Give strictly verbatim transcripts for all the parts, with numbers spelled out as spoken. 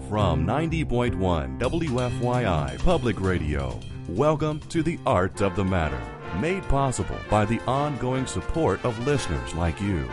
From ninety point one W F Y I Public Radio, welcome to The Art of the Matter, made possible by the ongoing support of listeners like you.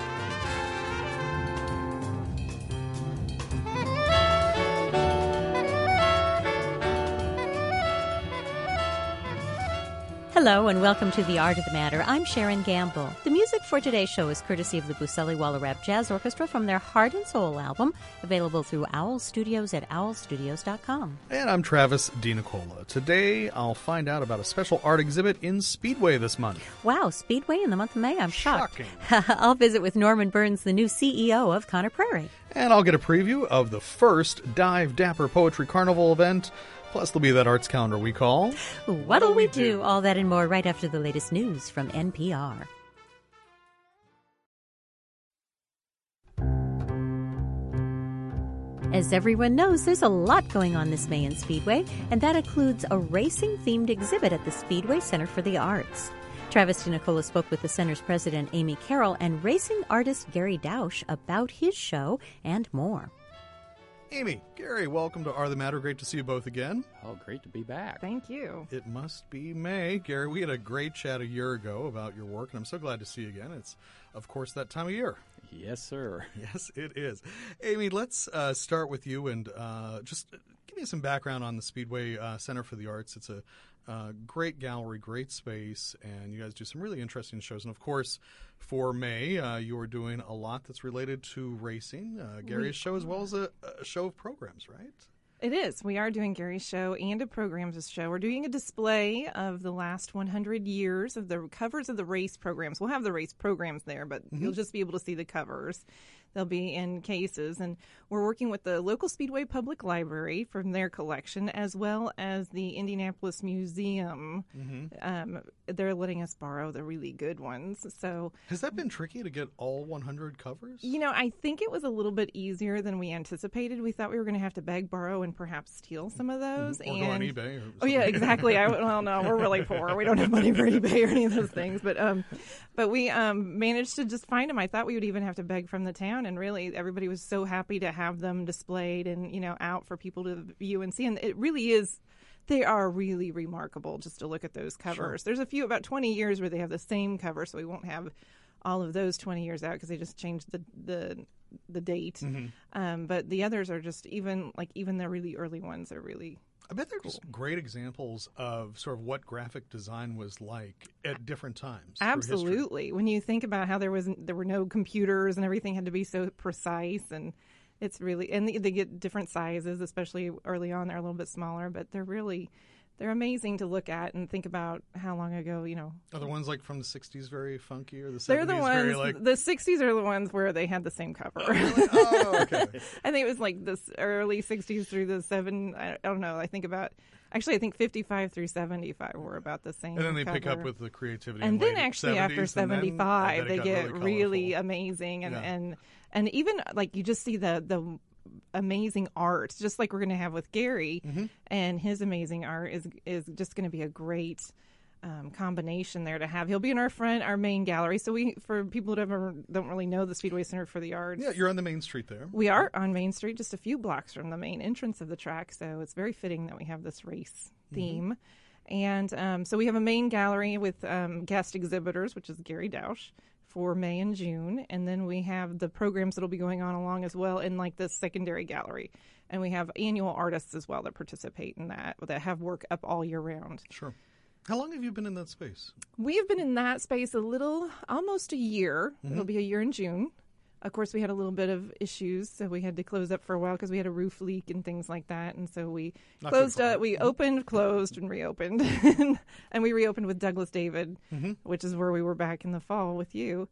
Hello and welcome to The Art of the Matter. I'm Sharon Gamble. The music for today's show is courtesy of the Buseli Waller-Rap Jazz Orchestra from their Heart and Soul album, available through Owl Studios at owl studios dot com. And I'm Travis DiNicola. Today I'll find out about a special art exhibit in Speedway this month. Wow, Speedway in the month of May? I'm shocked. Shocking. I'll visit with Norman Burns, the new C E O of Conner Prairie. And I'll get a preview of the first Dive Dapper Poetry Carnival event. Plus, there'll be that arts calendar we call What'll, What'll We Do? do? All that and more right after the latest news from N P R. As everyone knows, there's a lot going on this May in Speedway, and that includes a racing-themed exhibit at the Speedway Center for the Arts. Travis DiNicola spoke with the center's president, Amy Carroll, and racing artist Gary Dausch about his show and more. Amy, Gary, welcome to Are the Matter. Great to see you both again. Oh, great to be back. Thank you. It must be May. Gary, we had a great chat a year ago about your work, and I'm so glad to see you again. It's, of course, that time of year. Yes, sir. Yes, it is. Amy, let's uh, start with you and uh, just give me some background on the Speedway uh, Center for the Arts. It's a uh, great gallery, great space, and you guys do some really interesting shows. And, of course, for May, uh, you are doing a lot that's related to racing, uh, Gary's show, as well as a, a show of programs, right? It is. We are doing Gary's show and a programs show. We're doing a display of the last one hundred years of the covers of the race programs. We'll have the race programs there, but mm-hmm. you'll just be able to see the covers. They'll be in cases. And we're working with the local Speedway Public Library from their collection, as well as the Indianapolis Museum. Mm-hmm. Um, they're letting us borrow the really good ones. So has that been tricky to get all one hundred covers? You know, I think it was a little bit easier than we anticipated. We thought we were going to have to beg, borrow, and perhaps steal some of those. Mm-hmm. Or and, go on eBay. Or oh, yeah, exactly. I, well, no, we're really poor. We don't have money for eBay or any of those things. But um, but we um, managed to just find them. I thought we would even have to beg from the town. And really, everybody was so happy to have them displayed and, you know, out for people to view and see. And it really is, they are really remarkable just to look at those covers. Sure. There's a few, about twenty years where they have the same cover, so we won't have all of those twenty years out because they just changed the the, the date. Mm-hmm. Um, but the others are just even, like, even the really early ones are really I bet there's cool. great examples of sort of what graphic design was like at different times. Absolutely. When you think about how there was there were no computers and everything had to be so precise, and it's really and they, they get different sizes, especially early on. They're a little bit smaller, but they're really they're amazing to look at and think about how long ago, you know. Are the ones like from the sixties very funky, or the seventies they're the ones, very like... The sixties are the ones where they had the same cover. Oh, really? Oh, okay. I think it was like this early sixties through the seven, I don't know, I think about, actually I think fifty-five through seventy-five were about the same And then they cover. pick up with the creativity And in then late actually seventies, after seventy-five, they they get really, really amazing. And, yeah. and, and even like you just see the, the amazing art, just like we're going to have with Gary, mm-hmm. and his amazing art is is just going to be a great um, combination there to have. He'll be in our front, our main gallery. So we, for people who ever don't really know the Speedway Center for the Arts. Yeah, you're on the main street there. We are on Main Street, just a few blocks from the main entrance of the track. So it's very fitting that we have this race theme. Mm-hmm. And um, so we have a main gallery with um, guest exhibitors, which is Gary Dausch, for May and June, and then we have the programs that'll be going on along as well in like the secondary gallery, and we have annual artists as well that participate in that that have work up all year round. Sure. How long have you been in that space? We have been in that space a little, almost a year. Mm-hmm. It'll be a year in June. Of course, we had a little bit of issues, so we had to close up for a while because we had a roof leak and things like that. And so we Not closed up. We opened, closed, and reopened. And we reopened with Douglas David, mm-hmm. which is where we were back in the fall with you.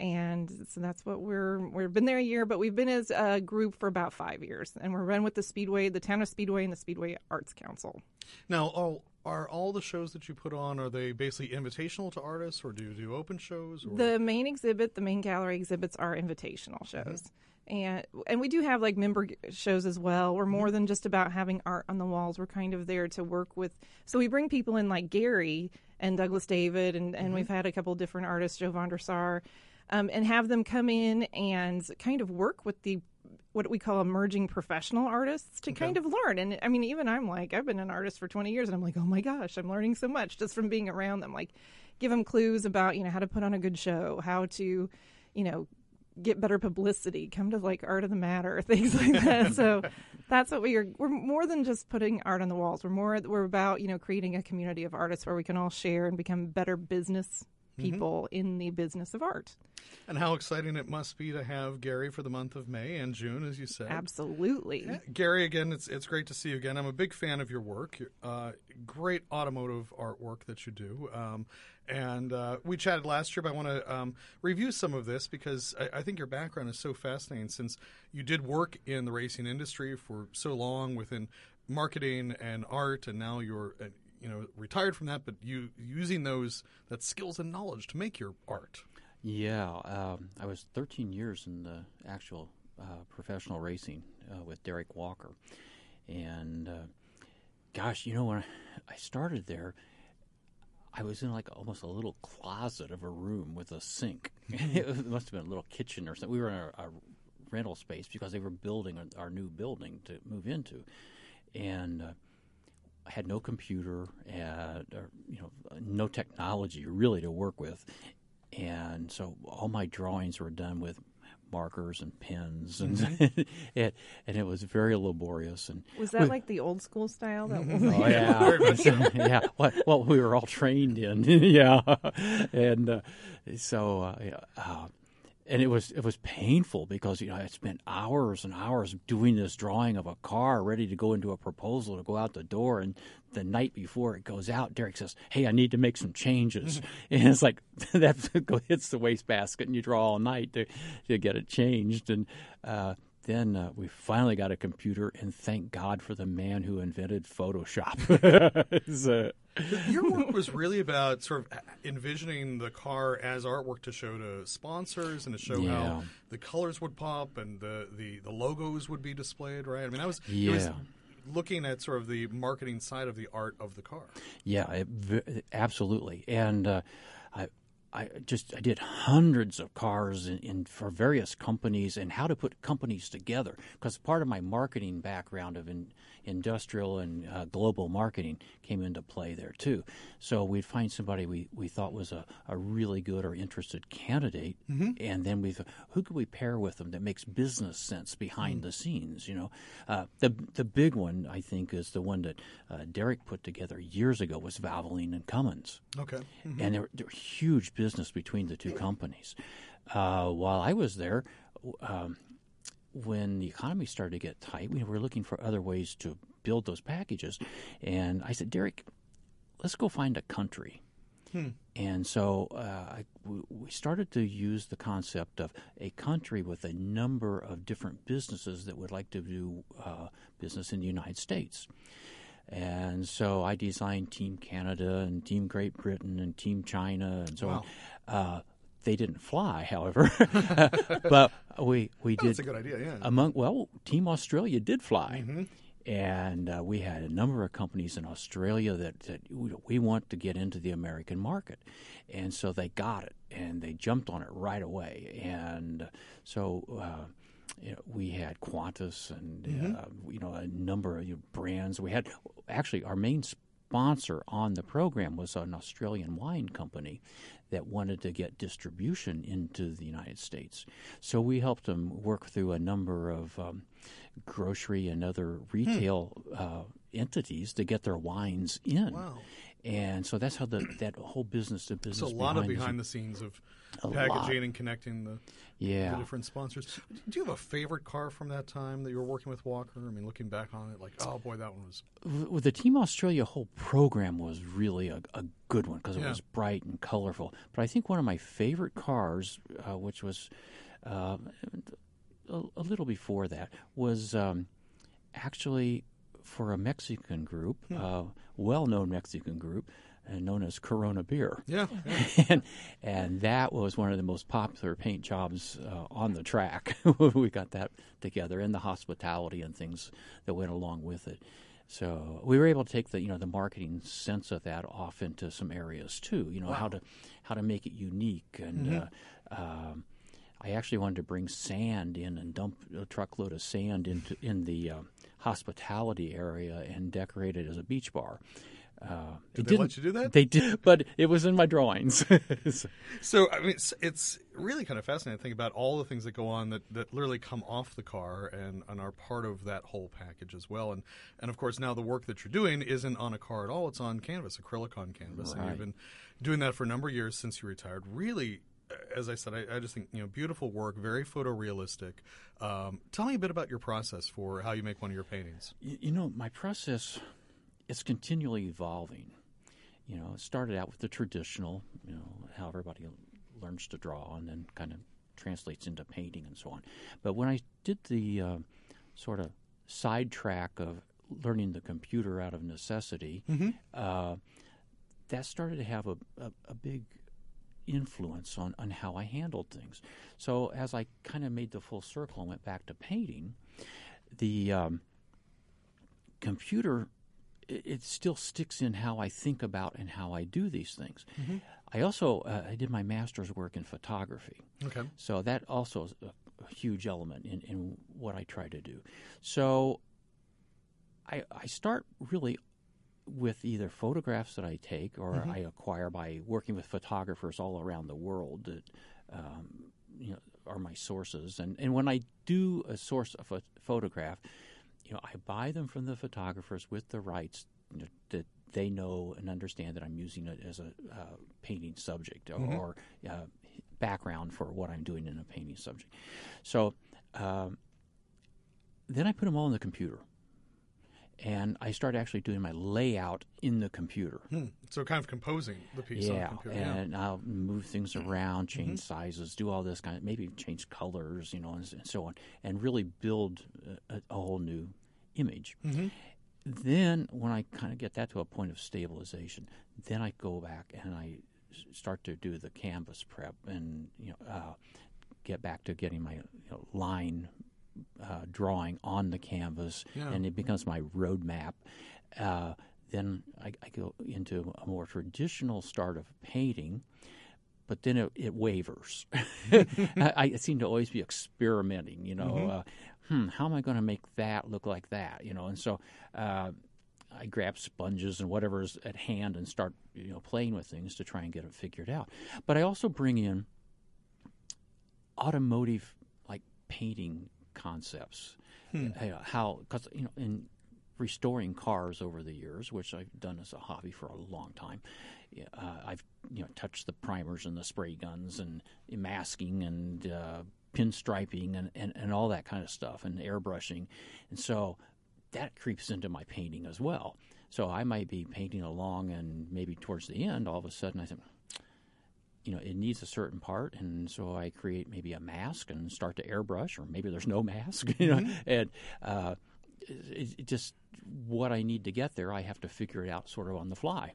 And so that's what we're, we've been there a year, but we've been as a group for about five years. And we're run with the Speedway, the Town of Speedway, and the Speedway Arts Council. Now, all, are all the shows that you put on, are they basically invitational to artists, or do you do open shows? Or? The main exhibit, the main gallery exhibits are invitational shows. Mm-hmm. And and we do have like member shows as well. We're more mm-hmm. than just about having art on the walls. We're kind of there to work with. So we bring people in like Gary and Douglas David, and, and mm-hmm. we've had a couple different artists, Joe van der Sar, um, and have them come in and kind of work with the what we call emerging professional artists to Okay. kind of learn. And I mean, even I'm like, I've been an artist for twenty years, and I'm like, oh my gosh, I'm learning so much just from being around them. Like, give them clues about, you know, how to put on a good show, how to, you know, get better publicity, come to like Art of the Matter, things like that. So that's what we are. We're more than just putting art on the walls. We're more, we're about, you know, creating a community of artists where we can all share and become better business people mm-hmm. in the business of art. And how exciting it must be to have Gary for the month of May and June, as you said. Absolutely. Yeah. Gary, again, it's it's great to see you again. I'm a big fan of your work. Uh, great automotive artwork that you do. Um, and uh, we chatted last year, but I want to um, review some of this because I, I think your background is so fascinating since you did work in the racing industry for so long within marketing and art, and now you're uh, you know retired from that, but you using those that skills and knowledge to make your art. Yeah, um, I was thirteen years in the actual uh, professional racing uh, with Derek Walker. And, uh, gosh, you know, when I started there, I was in like almost a little closet of a room with a sink. It must have been a little kitchen or something. We were in a, a rental space because they were building our new building to move into. And uh, I had no computer, and, or, you know, no technology really to work with. And so all my drawings were done with markers and pens, and mm-hmm. it, and it was very laborious. And was that we, like the old school style? That was oh yeah, so, yeah. What well, we were all trained in, yeah. And uh, so, uh, uh, and it was it was painful because you know I spent hours and hours doing this drawing of a car ready to go into a proposal to go out the door, and the night before it goes out, Derek says, "Hey, I need to make some changes," and it's like that hits the wastebasket, and you draw all night to to get it changed. And uh, then uh, we finally got a computer, and thank God for the man who invented Photoshop. so, Your work was really about sort of envisioning the car as artwork to show to sponsors and to show yeah. how the colors would pop and the, the, the logos would be displayed, right? I mean, I was, yeah. it was looking at sort of the marketing side of the art of the car. Yeah, it, absolutely. And uh, I I just I did hundreds of cars in, in for various companies and how to put companies together, because part of my marketing background of in, industrial and uh, global marketing came into play there too. So we'd find somebody we, we thought was a, a really good or interested candidate, mm-hmm. and then we thought, who could we pair with them that makes business sense behind mm-hmm. the scenes? You know, uh, the the big one I think is the one that uh, Derek put together years ago was Valvoline and Cummins. Okay, mm-hmm. and there there were huge business between the two companies. Uh, while I was there, um, when the economy started to get tight, we were looking for other ways to build those packages. And I said, Derek, let's go find a country. Hmm. And so uh, I, we started to use the concept of a country with a number of different businesses that would like to do uh, business in the United States. And so I designed Team Canada and Team Great Britain and Team China and so wow. on. Uh, they didn't fly, however, but we we oh, did. That's a good idea. Yeah. Among well, Team Australia did fly, mm-hmm. and uh, we had a number of companies in Australia that, that we, we want to get into the American market, and so they got it and they jumped on it right away, and so. Uh, You know, we had Qantas and mm-hmm. uh, you know a number of you know, brands. We had actually our main sponsor on the program was an Australian wine company that wanted to get distribution into the United States. So we helped them work through a number of um, grocery and other retail hmm. uh, entities to get their wines in. Wow. And so that's how the that whole business to business. So a lot behind of behind the scenes of A packaging lot. and connecting the, yeah. the different sponsors. Do you have a favorite car from that time that you were working with Walker? I mean, looking back on it, like, oh boy, that one was. With the Team Australia whole program was really a, a good one because it yeah. was bright and colorful. But I think one of my favorite cars, uh, which was uh, a, a little before that, was um, actually for a Mexican group, hmm. uh, well-known Mexican group, uh, known as Corona Beer. Yeah. yeah. and, and that was one of the most popular paint jobs uh, on the track. We got that together, and the hospitality and things that went along with it. So we were able to take the you know the marketing sense of that off into some areas too. You know wow. how to how to make it unique, and mm-hmm. uh, um, I actually wanted to bring sand in and dump a truckload of sand into in the uh, hospitality area and decorate it as a beach bar. Uh, did they let you do that? They did, but it was in my drawings. so, so, I mean, it's, it's really kind of fascinating to think about all the things that go on that, that literally come off the car and, and are part of that whole package as well. And, and, of course, now the work that you're doing isn't on a car at all. It's on canvas, acrylic on canvas. Right. And you've been doing that for a number of years since you retired. Really, as I said, I, I just think, you know, beautiful work, very photorealistic. Um, tell me a bit about your process for how you make one of your paintings. You, you know, my process... It's continually evolving. You know, it started out with the traditional, you know, how everybody learns to draw and then kind of translates into painting and so on. But when I did the uh, sort of sidetrack of learning the computer out of necessity, mm-hmm. uh, that started to have a, a, a big influence on, on how I handled things. So as I kind of made the full circle and went back to painting, the um, computer... it still sticks in how I think about and how I do these things. Mm-hmm. I also uh, I did my master's work in photography. Okay. So that also is a, a huge element in, in what I try to do. So I, I start really with either photographs that I take or mm-hmm. I acquire by working with photographers all around the world that um, you know are my sources. And, and when I do a source of a photograph, you know, I buy them from the photographers with the rights, you know, that they know and understand that I'm using it as a uh, painting subject or, mm-hmm. or uh, background for what I'm doing in a painting subject. So um, then I put them all in the computer, and I start actually doing my layout in the computer. Hmm. So kind of composing the piece yeah, on the computer. Yeah, and I'll move things around, change mm-hmm. sizes, do all this kind of, maybe change colors, you know, and, and so on, and really build a, a whole new image. Mm-hmm. Then when I kind of get that to a point of stabilization, then I go back and I start to do the canvas prep and, you know, uh, get back to getting my you know, line uh, drawing on the canvas, yeah. and it becomes my roadmap. Uh, then I, I go into a more traditional start of painting, but then it, it wavers. I, I seem to always be experimenting, you know. Mm-hmm. Uh, hmm, how am I going to make that look like that, you know? And so uh, I grab sponges and whatever's at hand and start, you know, playing with things to try and get it figured out. But I also bring in automotive, like, painting concepts. Hmm. Uh, how, because, you know, in restoring cars over the years, which I've done as a hobby for a long time, uh, I've, you know, touched the primers and the spray guns and masking and uh, pinstriping and, and, and all that kind of stuff and airbrushing. And so that creeps into my painting as well. So I might be painting along and maybe towards the end, all of a sudden I think, you know, it needs a certain part, and so I create maybe a mask and start to airbrush, or maybe there's no mask, you know, mm-hmm. and uh, it, it just what I need to get there, I have to figure it out sort of on the fly.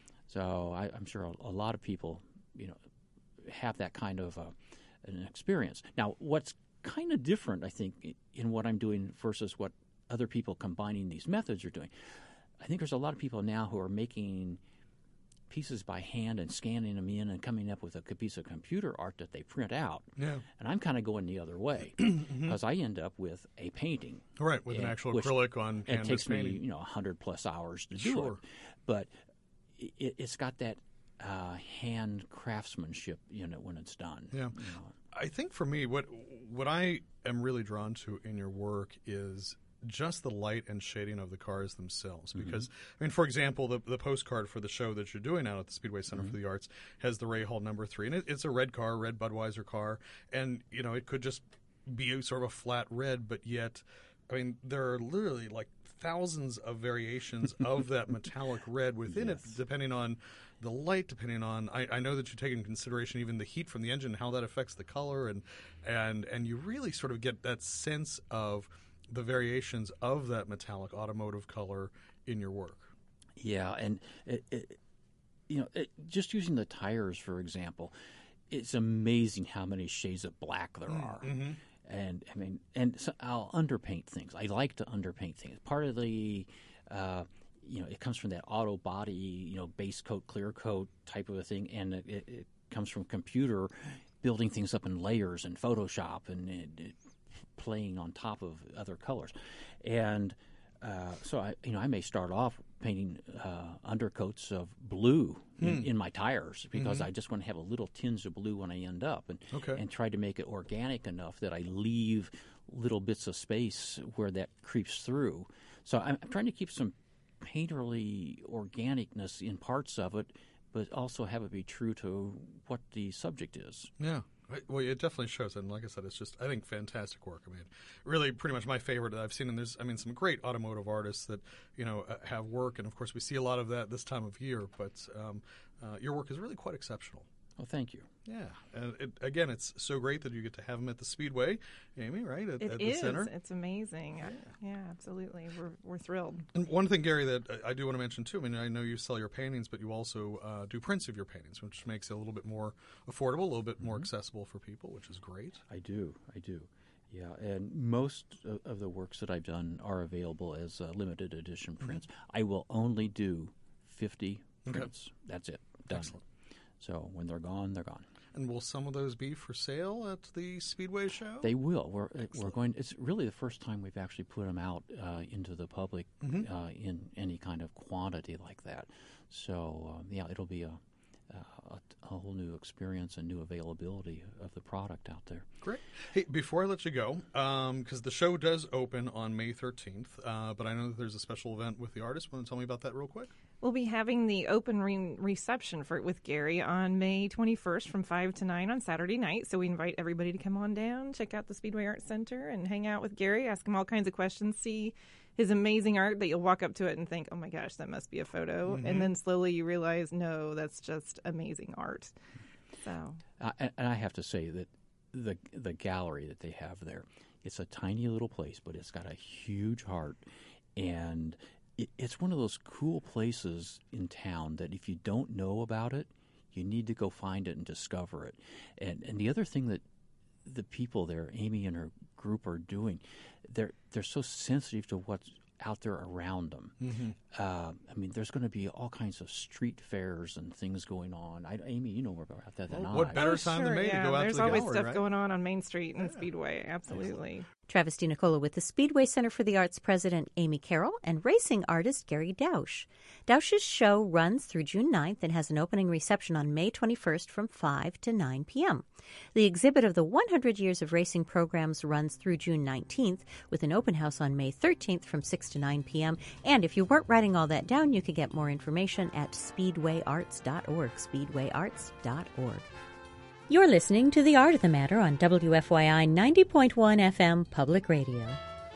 So I, I'm sure a, a lot of people, you know, have that kind of uh, an experience. Now, what's kind of different, I think, in what I'm doing versus what other people combining these methods are doing, I think there's a lot of people now who are making pieces by hand and scanning them in and coming up with a piece of computer art that they print out. Yeah. And I'm kind of going the other way because mm-hmm. I end up with a painting. Right, with and, an actual acrylic on canvas. It takes painting. me, you know, one hundred plus hours to sure. do it. But it, it's got that uh, hand craftsmanship in it when it's done. Yeah. You know. I think for me, what what I am really drawn to in your work is just the light and shading of the cars themselves. Because, mm-hmm. I mean, for example, the the postcard for the show that you're doing out at the Speedway Center mm-hmm. for the Arts has the Ray Hall number three, and it, it's a red car, a red Budweiser car, and, you know, it could just be a sort of a flat red, but yet, I mean, there are literally like thousands of variations of that metallic red within yes. it, depending on the light, depending on, I, I know that you take into consideration even the heat from the engine, how that affects the color, and and and you really sort of get that sense of the variations of that metallic automotive color in your work. Yeah, and it, it, you know, it, just using the tires, for example, it's amazing how many shades of black there are. Mm-hmm. And I mean, and so I'll underpaint things. I like to underpaint things. Part of the, uh, you know, it comes from that auto body, you know, base coat, clear coat type of a thing, and it, it, it comes from computer building things up in layers in Photoshop and, and playing on top of other colors. And uh, so I, you know, I may start off painting uh, undercoats of blue in, Hmm. in my tires because Mhm. I just want to have a little tinge of blue when I end up, and Okay. and try to make it organic enough that I leave little bits of space where that creeps through. So I'm, I'm trying to keep some painterly organicness in parts of it, but also have it be true to what the subject is. Yeah. I- Well, it definitely shows, and like I said, it's just I think fantastic work. I mean, really, pretty much my favorite that I've seen. And there's, I mean, some great automotive artists that you know uh, have work, and of course, we see a lot of that this time of year. But um, uh, your work is really quite exceptional. Well, thank you. Yeah, and it, again, it's so great that you get to have them at the Speedway, Amy. Right at, It at is. the center. It's amazing. Yeah. yeah, absolutely. We're we're thrilled. And one thing, Gary, that I I do want to mention too. I mean, I know you sell your paintings, but you also uh, do prints of your paintings, which makes it a little bit more affordable, a little bit more accessible for people, which is great. I do. I do. Yeah, and most of, of the works that I've done are available as uh, limited edition prints. I will only do fifty Okay. prints. That's it. Done. Excellent. So when they're gone, they're gone. And will some of those be for sale at the Speedway show? They will. We're uh, we're Excellent. going. It's really the first time we've actually put them out uh, into the public Mhm. uh, in any kind of quantity like that. So um, yeah, it'll be a, a a whole new experience and new availability of the product out there. Great. Hey, before I let you go, because the show does open on May thirteenth, uh, but I know that there's a special event with the artist. Want to tell me about that real quick? We'll be having the open re- reception for with Gary on May twenty-first from five to nine on Saturday night. So we invite everybody to come on down, check out the Speedway Art Center, and hang out with Gary, ask him all kinds of questions, see his amazing art that you'll walk up to it and think, oh my gosh, that must be a photo. Mhm. And then slowly you realize, no, that's just amazing art. So Uh, and, and I have to say that the the gallery that they have there, it's a tiny little place, but it's got a huge heart, and it, it's one of those cool places in town that if you don't know about it, you need to go find it and discover it. And and the other thing that the people there, Amy and her group, are doing, they're they're so sensitive to what's out there around them. Mm-hmm. Uh, I mean, there's going to be all kinds of street fairs and things going on. I, Amy, you know more about that than Well, I. what better Oh, time sure, than May yeah. to go out There's to the always gallery, stuff right? going on on Main Street and Speedway. Absolutely. Travis DiNicola with the Speedway Center for the Arts president Amy Carroll and racing artist Gary Dausch. Dausch's show runs through June ninth and has an opening reception on May twenty-first from five to nine p.m. The exhibit of the one hundred Years of Racing programs runs through June nineteenth with an open house on May thirteenth from six to nine p.m. And if you weren't writing all that down, you can get more information at speedway arts dot org, speedway arts dot org. You're listening to The Art of the Matter on W F Y I ninety point one F M Public Radio.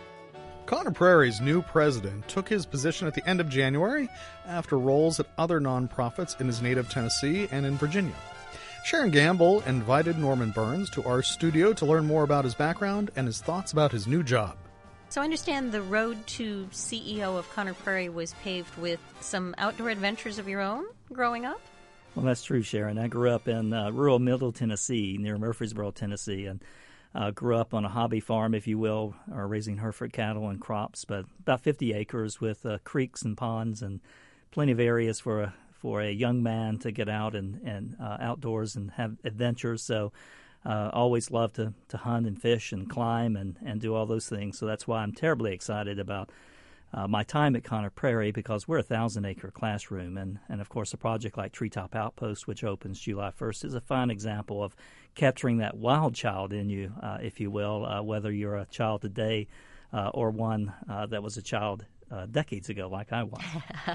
Connor Prairie's new president took his position at the end of January after roles at other nonprofits in his native Tennessee and in Virginia. Sharon Gamble invited Norman Burns to our studio to learn more about his background and his thoughts about his new job. So I understand the road to C E O of Connor Prairie was paved with some outdoor adventures of your own growing up? Well, that's true, Sharon. I grew up in uh, rural Middle Tennessee, near Murfreesboro, Tennessee, and uh, grew up on a hobby farm, if you will, or raising Hereford cattle and crops, but about fifty acres with uh, creeks and ponds and plenty of areas for a, for a young man to get out and, and uh, outdoors and have adventures. So uh, always loved to, to hunt and fish and climb and, and do all those things. So that's why I'm terribly excited about Uh, my time at Connor Prairie, because we're a thousand-acre classroom, and, and of course a project like Treetop Outpost, which opens July first, is a fine example of capturing that wild child in you, uh, if you will, uh, whether you're a child today uh, or one uh, that was a child uh, decades ago like I was.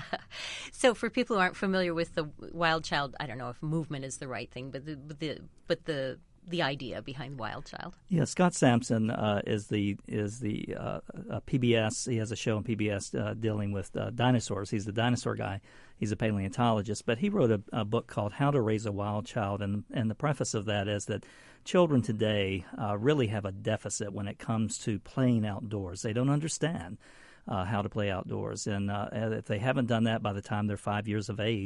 So for people who aren't familiar with the Wild Child, I don't know if movement is the right thing, but the but the, but the the idea behind Wild Child. Yeah, Scott Sampson uh, is the is the uh, uh, P B S. He has a show on P B S uh, dealing with uh, dinosaurs. He's the dinosaur guy. He's a paleontologist, but he wrote a, a book called How to Raise a Wild Child, and and the preface of that is that children today uh, really have a deficit when it comes to playing outdoors. They don't understand Uh, how to play outdoors. And uh, if they haven't done that by the time they're five years of age,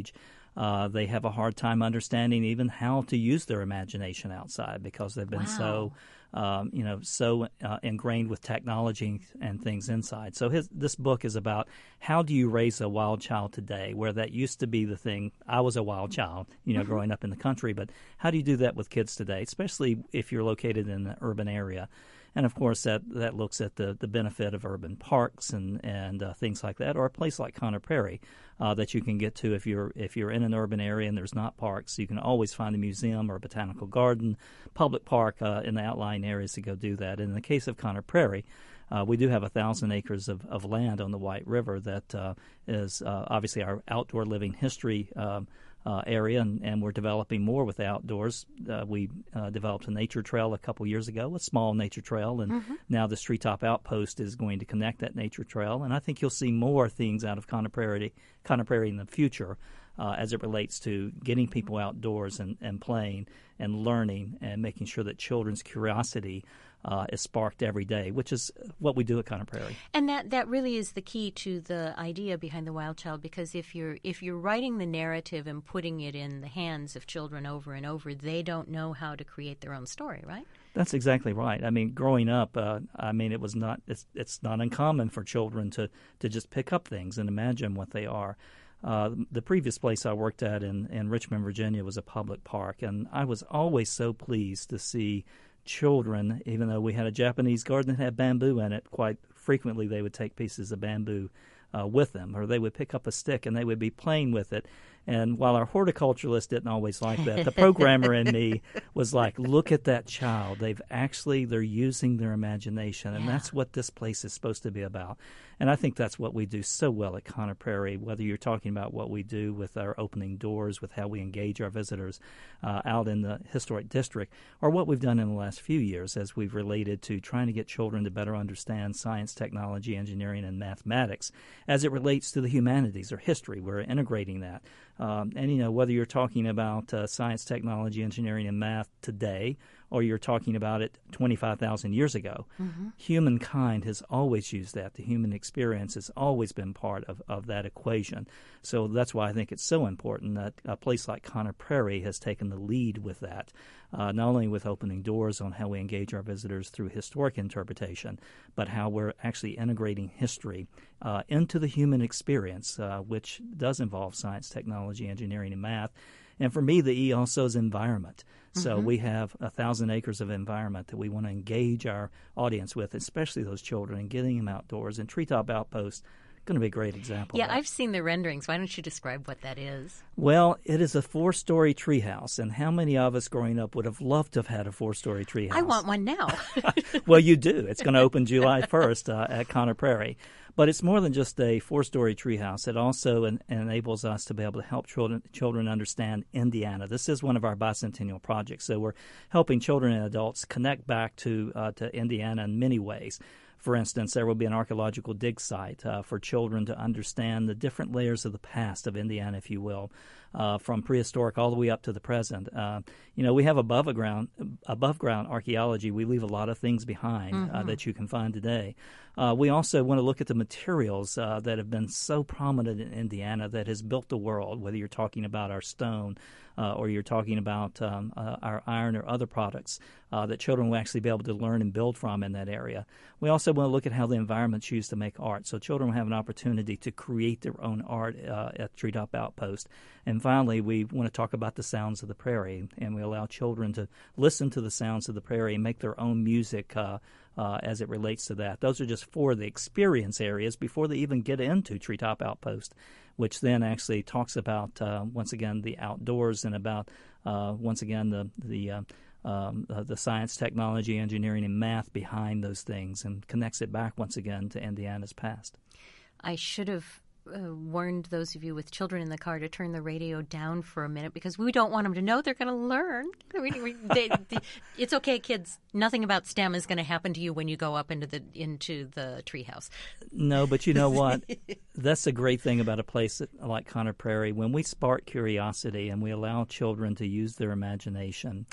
Uh, they have a hard time understanding even how to use their imagination outside because they've been Wow. so, um, you know, so uh, ingrained with technology and things inside. So his, this book is about how do you raise a wild child today, where that used to be the thing. I was a wild child, you know, mm-hmm. growing up in the country, but how do you do that with kids today, especially if you're located in an urban area? And, of course, that, that looks at the, the benefit of urban parks and, and uh, things like that, or a place like Conner Prairie uh, that you can get to if you're if you're in an urban area and there's not parks. You can always find a museum or a botanical garden, public park uh, in the outlying areas to go do that. In the case of Conner Prairie, uh, we do have a thousand acres of, of land on the White River that uh, is uh, obviously our outdoor living history um Uh, area, and, and we're developing more with the outdoors. Uh, we uh, developed a nature trail a couple years ago, a small nature trail, and mm-hmm. now this Treetop Outpost is going to connect that nature trail. And I think you'll see more things out of Conner Prairie, Conner Prairie in the future uh, as it relates to getting people outdoors and, and playing and learning and making sure that children's curiosity Uh, is sparked every day, which is what we do at Conner Prairie. And that, that really is the key to the idea behind the Wild Child, because if you're if you're writing the narrative and putting it in the hands of children over and over, they don't know how to create their own story, right? That's exactly right. I mean, growing up, uh, I mean, it was not it's it's not uncommon for children to, to just pick up things and imagine what they are. Uh, the previous place I worked at in, in Richmond, Virginia, was a public park, and I was always so pleased to see children, even though we had a Japanese garden that had bamboo in it, quite frequently they would take pieces of bamboo uh, with them, or they would pick up a stick and they would be playing with it. And while our horticulturalist didn't always like that, the programmer in me was like, look at that child. They've actually, they're using their imagination, and yeah. that's what this place is supposed to be about. And I think that's what we do so well at Conner Prairie, whether you're talking about what we do with our opening doors, with how we engage our visitors uh, out in the historic district, or what we've done in the last few years as we've related to trying to get children to better understand science, technology, engineering, and mathematics as it relates to the humanities or history. We're integrating that. Um, and, you know, whether you're talking about uh, science, technology, engineering, and math today, or you're talking about it twenty-five thousand years ago, mm-hmm. humankind has always used that. The human experience has always been part of, of that equation. So that's why I think it's so important that a place like Conner Prairie has taken the lead with that, uh, not only with opening doors on how we engage our visitors through historic interpretation, but how we're actually integrating history uh, into the human experience, uh, which does involve science, technology, engineering, and math. And for me, the E also is environment. So mm-hmm. we have a thousand acres of environment that we want to engage our audience with, especially those children, and getting them outdoors. And Treetop Outpost going to be a great example. Yeah, of that. I've seen the renderings. Why don't you describe what that is? Well, it is a four-story treehouse, and how many of us growing up would have loved to have had a four-story treehouse? I want one now. Well, you do. It's going to open July first uh, at Conner Prairie. But it's more than just a four-story treehouse. It also en- enables us to be able to help children children understand Indiana. This is one of our bicentennial projects, so we're helping children and adults connect back to uh, to Indiana in many ways. For instance, there will be an archaeological dig site uh, for children to understand the different layers of the past of Indiana, if you will, uh, from prehistoric all the way up to the present. Uh, you know, we have above ground above ground archaeology. We leave a lot of things behind mm-hmm. uh, that you can find today. Uh, we also want to look at the materials uh, that have been so prominent in Indiana that has built the world, whether you're talking about our stone uh, or you're talking about um, uh, our iron or other products uh, that children will actually be able to learn and build from in that area. We also want to look at how the environment's used to make art, so children will have an opportunity to create their own art uh, at Treetop Outpost. And finally, we want to talk about the sounds of the prairie, and we allow children to listen to the sounds of the prairie and make their own music uh, uh, as it relates to that. Those are just four of the experience areas before they even get into Treetop Outpost, which then actually talks about, uh, once again, the outdoors and about, uh, once again, the the uh, um, uh, the science, technology, engineering, and math behind those things, and connects it back once again to Indiana's past. I should have uh, warned those of you with children in the car to turn the radio down for a minute, because we don't want them to know they're going to learn. We, we, they, they, it's okay, kids. Nothing about STEM is going to happen to you when you go up into the into the treehouse. No, but you know what? That's a great thing about a place that, like Conner Prairie. When we spark curiosity and we allow children to use their imagination,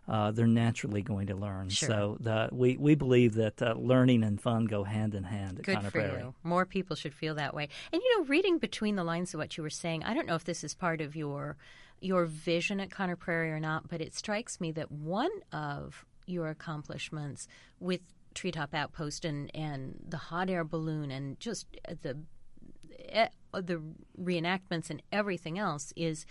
uh, they're naturally going to learn. Sure. So the, we, we believe that uh, learning and fun go hand in hand at Good Conner for Prairie. you. More people should feel that way. And, you know, reading between the lines of what you were saying, I don't know if this is part of your your vision at Conner Prairie or not, but it strikes me that one of your accomplishments with Treetop Outpost and, and the hot air balloon and just the the reenactments and everything else is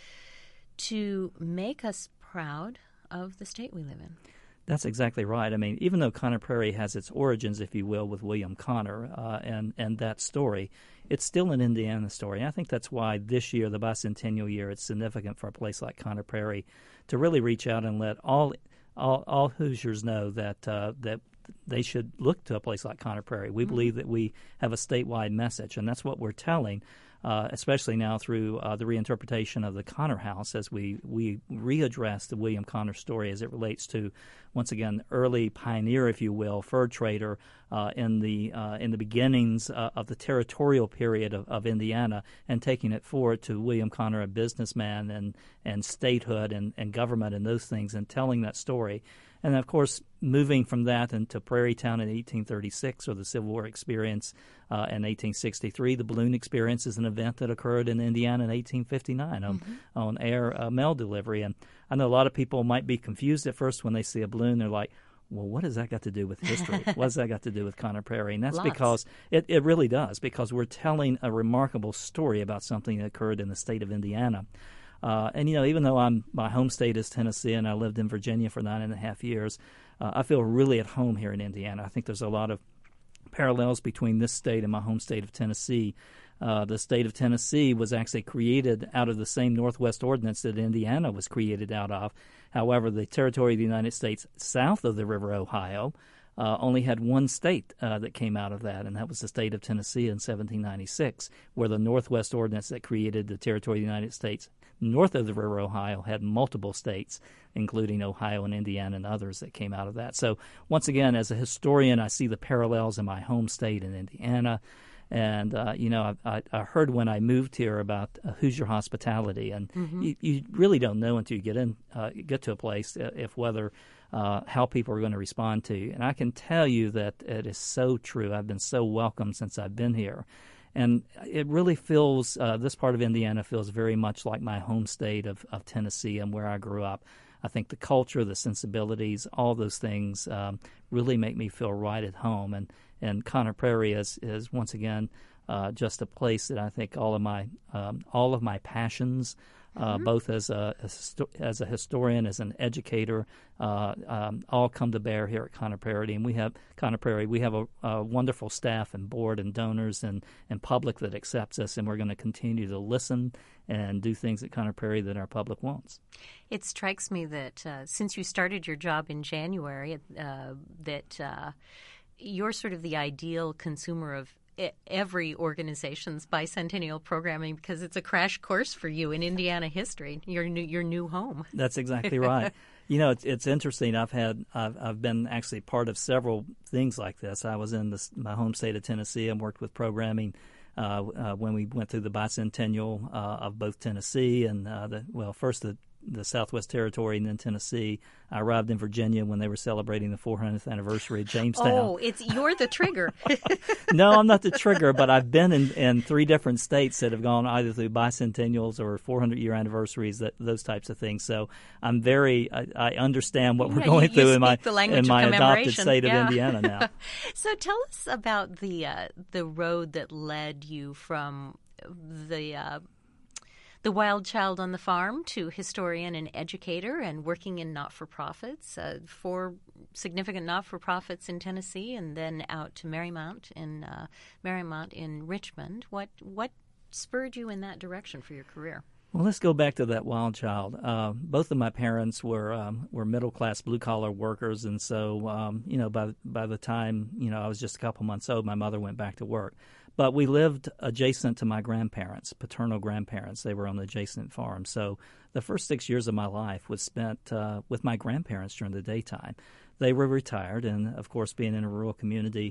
to make us proud of the state we live in. That's exactly right. I mean, even though Conner Prairie has its origins, if you will, with William Conner uh, and, and that story, it's still an Indiana story. And I think that's why this year, the bicentennial year, it's significant for a place like Conner Prairie to really reach out and let all all, all Hoosiers know that uh, that they should look to a place like Conner Prairie. We mm-hmm. believe that we have a statewide message, and that's what we're telling, uh, especially now through uh, the reinterpretation of the Conner House as we, we readdress the William Conner story as it relates to, once again, early pioneer, if you will, fur trader uh, in the uh, in the beginnings uh, of the territorial period of, of Indiana, and taking it forward to William Conner, a businessman, and, and statehood and, and government and those things, and telling that story. And, of course, moving from that into Prairie Town in eighteen thirty-six, or the Civil War experience uh, in eighteen sixty-three. The balloon experience is an event that occurred in Indiana in eighteen fifty-nine on, mm-hmm. on air uh, mail delivery. And I know a lot of people might be confused at first when they see a balloon. They're like, well, what has that got to do with history? What has that got to do with Conner Prairie? And that's Lots. because it, it really does, because we're telling a remarkable story about something that occurred in the state of Indiana. Uh, and, you know, even though I'm my home state is Tennessee and I lived in Virginia for nine and a half years, uh, I feel really at home here in Indiana. I think there's a lot of parallels between this state and my home state of Tennessee. Uh, the state of Tennessee was actually created out of the same Northwest Ordinance that Indiana was created out of. However, the territory of the United States south of the River Ohio Uh, only had one state uh, that came out of that, and that was the state of Tennessee in seventeen ninety-six, where the Northwest Ordinance that created the territory of the United States north of the River Ohio had multiple states, including Ohio and Indiana and others that came out of that. So once again, as a historian, I see the parallels in my home state in Indiana. And, uh, you know, I, I heard when I moved here about uh, Hoosier hospitality, and mm-hmm. you, you really don't know until you get in, uh, get to a place if whether uh, how people are going to respond to you. And I can tell you that it is so true. I've been so welcomed since I've been here. And it really feels, uh, this part of Indiana feels very much like my home state of, of Tennessee and where I grew up. I think the culture, the sensibilities, all those things um, really make me feel right at home. And, and Conner Prairie is, is once again, uh, just a place that I think all of my um, all of my passions, uh, mm-hmm. both as a as a historian, as an educator, uh, um, all come to bear here at Conner Prairie. And we have Conner Prairie. We have a, a wonderful staff and board and donors and, and public that accepts us, and we're going to continue to listen and do things at Conner Prairie that our public wants. It strikes me that uh, since you started your job in January, uh, that uh, you're sort of the ideal consumer of every organization's bicentennial programming, because it's a crash course for you in Indiana history, your new, your new home. That's exactly right. You know, it's, it's interesting. I've had I've, I've been actually part of several things like this. I was in this, my home state of Tennessee and worked with programming uh, uh, when we went through the bicentennial uh, of both Tennessee and uh, the well, first the the Southwest Territory and then Tennessee. I arrived in Virginia when they were celebrating the four hundredth anniversary of Jamestown. Oh, it's you're the trigger. No, I'm not the trigger, but I've been in, in three different states that have gone either through bicentennials or four hundred year anniversaries, that those types of things. So I'm very, I, I understand what we're yeah, going you, through you in my in my adopted state yeah. of Indiana now. So tell us about the uh, the road that led you from the uh, the wild child on the farm to historian and educator and working in not-for-profits, uh, four significant not-for-profits in Tennessee, and then out to Marymount in uh, Marymount in Richmond. What what spurred you in that direction for your career? Well, let's go back to that wild child. Uh, both of my parents were um, were middle class, blue collar workers, and so um, you know by by the time you know I was just a couple months old, my mother went back to work. But we lived adjacent to my grandparents, paternal grandparents. They were on the adjacent farm. So the first six years of my life was spent uh, with my grandparents during the daytime. They were retired, and of course, being in a rural community,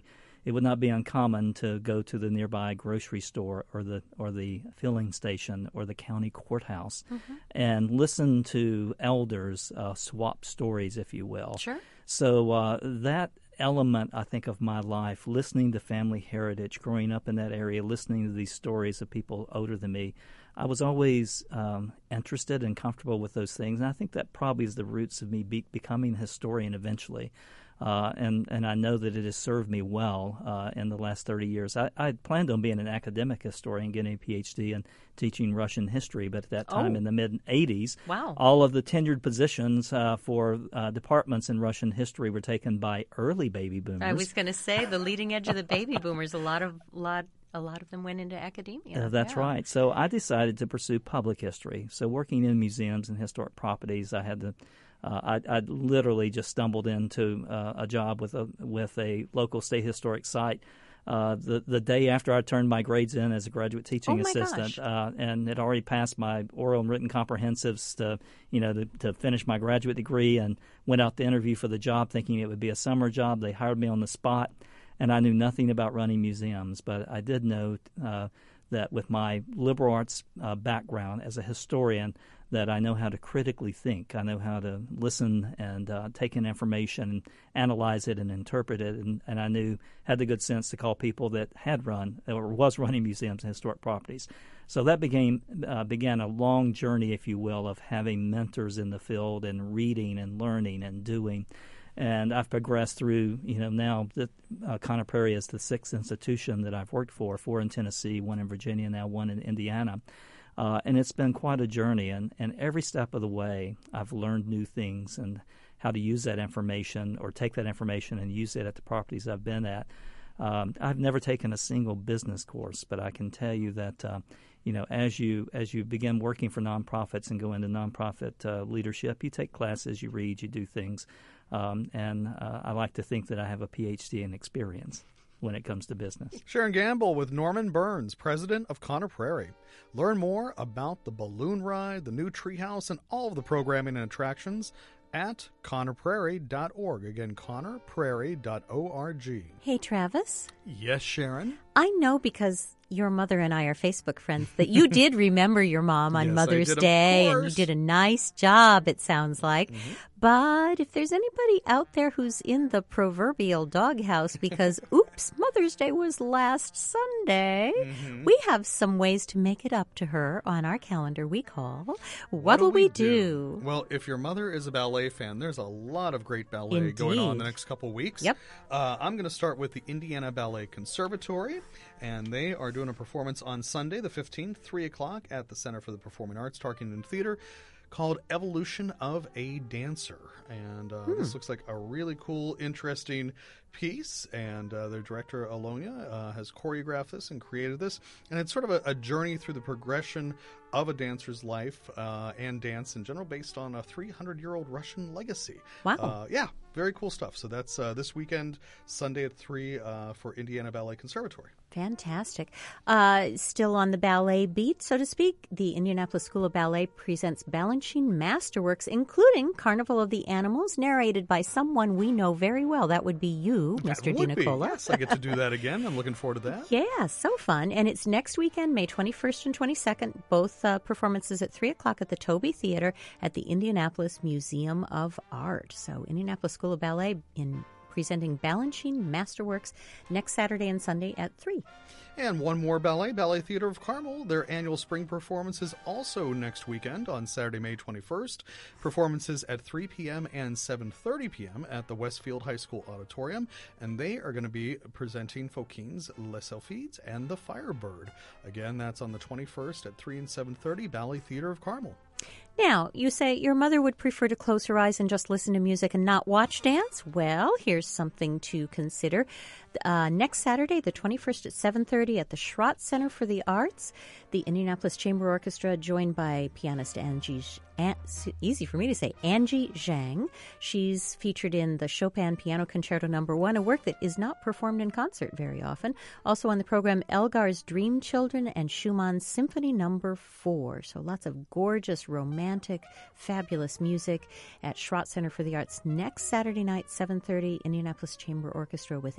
it would not be uncommon to go to the nearby grocery store or the or the filling station or the county courthouse mm-hmm. and listen to elders uh, swap stories, if you will. Sure. So uh, that element, I think, of my life, listening to family heritage, growing up in that area, listening to these stories of people older than me, I was always um, interested and comfortable with those things. And I think that probably is the roots of me be- becoming a historian eventually. Uh, and, and I know that it has served me well uh, in the last thirty years. I, I planned on being an academic historian, getting a P H D and teaching Russian history, but at that time oh. in the mid-eighties, wow. all of the tenured positions uh, for uh, departments in Russian history were taken by early baby boomers. I was going to say, the leading edge of the baby boomers, a lot of lot. A lot of them went into academia. Uh, that's yeah. right. So I decided to pursue public history. So working in museums and historic properties, I had to. Uh, I, I literally just stumbled into uh, a job with a with a local state historic site uh, the the day after I turned my grades in as a graduate teaching oh my assistant, gosh. uh, and had already passed my oral and written comprehensives to you know to, to finish my graduate degree, and went out to interview for the job thinking it would be a summer job. They hired me on the spot. And I knew nothing about running museums, but I did know uh, that with my liberal arts uh, background as a historian, that I know how to critically think. I know how to listen and uh, take in information, and analyze it and interpret it. And, and I knew, had the good sense to call people that had run or was running museums and historic properties. So that became uh, began a long journey, if you will, of having mentors in the field and reading and learning and doing. And I've progressed through, you know, now the, uh, Conner Prairie is the sixth institution that I've worked for, four in Tennessee, one in Virginia, now one in Indiana. Uh, and it's been quite a journey. And, and every step of the way, I've learned new things and how to use that information or take that information and use it at the properties I've been at. Um, I've never taken a single business course, but I can tell you that, uh, you know, as you as you begin working for nonprofits and go into nonprofit uh, leadership, you take classes, you read, you do things. Um, and uh, I like to think that I have a P H D in experience when it comes to business. Sharon Gamble with Norman Burns, president of Conner Prairie. Learn more about the balloon ride, the new treehouse, and all of the programming and attractions at conner prairie dot org. Again, conner prairie dot org. Hey, Travis. Yes, Sharon? I know because your mother and I are Facebook friends that you did remember your mom on Yes, Mother's I did, of Day, and you course. did a nice job, it sounds like. Mm-hmm. But if there's anybody out there who's in the proverbial doghouse because, oops, Mother's Day was last Sunday, mm-hmm. we have some ways to make it up to her on our calendar we call What'll We Do? Well, if your mother is a ballet fan, there's a lot of great ballet Indeed. going on the next couple weeks. Yep. Uh, I'm going to start with the Indiana Ballet Conservatory, and they are doing a performance on Sunday, the fifteenth, three o'clock at the Center for the Performing Arts, Tarkington Theater, called Evolution of a Dancer. And uh, hmm. this looks like a really cool, interesting piece. And uh, their director, Alonia, uh, has choreographed this and created this. And it's sort of a, a journey through the progression of a dancer's life uh, and dance in general based on a three hundred year old Russian legacy. Wow. Uh, yeah, very cool stuff. So that's uh, this weekend, Sunday at three uh, for Indiana Ballet Conservatory. Fantastic. Uh, still on the ballet beat, so to speak, the Indianapolis School of Ballet presents Balanchine Masterworks, including Carnival of the Animals, narrated by someone we know very well. That would be you, That Mister would be. DiNicola. Yes, I get to do that again. I'm looking forward to that. Yeah, so fun. And it's next weekend, May twenty-first and twenty-second, both uh, performances at three o'clock at the Toby Theater at the Indianapolis Museum of Art. So Indianapolis School of Ballet in presenting Balanchine Masterworks next Saturday and Sunday at three. And one more ballet, Ballet Theater of Carmel. Their annual spring performance is also next weekend on Saturday, May twenty-first. Performances at three p.m. and seven thirty p.m. at the Westfield High School Auditorium. And they are going to be presenting Fokines, Les Sylphides, and The Firebird. Again, that's on the twenty-first at three and seven thirty, Ballet Theater of Carmel. Now, you say your mother would prefer to close her eyes and just listen to music and not watch dance? Well, here's something to consider. Uh, next Saturday, the twenty-first at seven thirty at the Schrott Center for the Arts, the Indianapolis Chamber Orchestra, joined by pianist Angie, An- easy for me to say, Angie Zhang. She's featured in the Chopin Piano Concerto Number One, a work that is not performed in concert very often. Also on the program, Elgar's Dream Children and Schumann's Symphony Number Four. So lots of gorgeous, romantic, fabulous music at Schrott Center for the Arts next Saturday night, seven thirty, Indianapolis Chamber Orchestra with Angie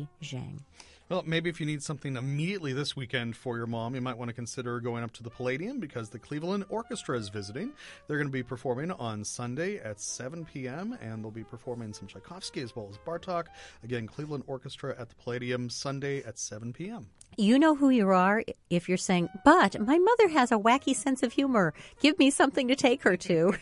Mary Zhang. Well, maybe if you need something immediately this weekend for your mom, you might want to consider going up to the Palladium because the Cleveland Orchestra is visiting. They're going to be performing on Sunday at seven p.m., and they'll be performing some Tchaikovsky as well as Bartok. Again, Cleveland Orchestra at the Palladium, Sunday at seven p.m. You know who you are if you're saying, but my mother has a wacky sense of humor. Give me something to take her to.